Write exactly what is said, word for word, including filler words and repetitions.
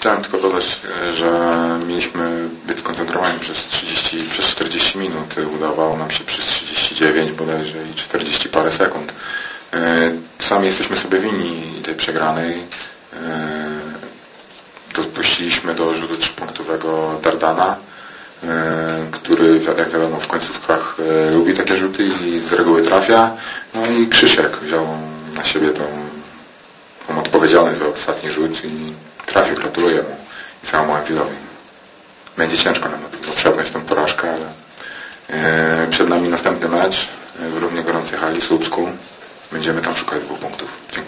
Chciałem tylko dodać, że mieliśmy być skoncentrowani przez trzydzieści, przez czterdzieści minut. Udawało nam się przez trzydzieści dziewięć bodajże i czterdzieści parę sekund. Sami jesteśmy sobie winni tej przegranej. Dopuściliśmy do rzutu trzypunktowego Dardana, który, jak wiadomo, w końcówkach lubi takie rzuty i z reguły trafia. No i Krzysiek wziął na siebie tą, tą odpowiedzialność za ostatni rzut i trafił. Gratuluję mu i całemu Enfieldowi. Będzie ciężko nam przełknąć tę porażkę, ale przed nami następny mecz w równie gorącej hali, Słupsku. Będziemy tam szukać dwóch punktów. Dziękuję.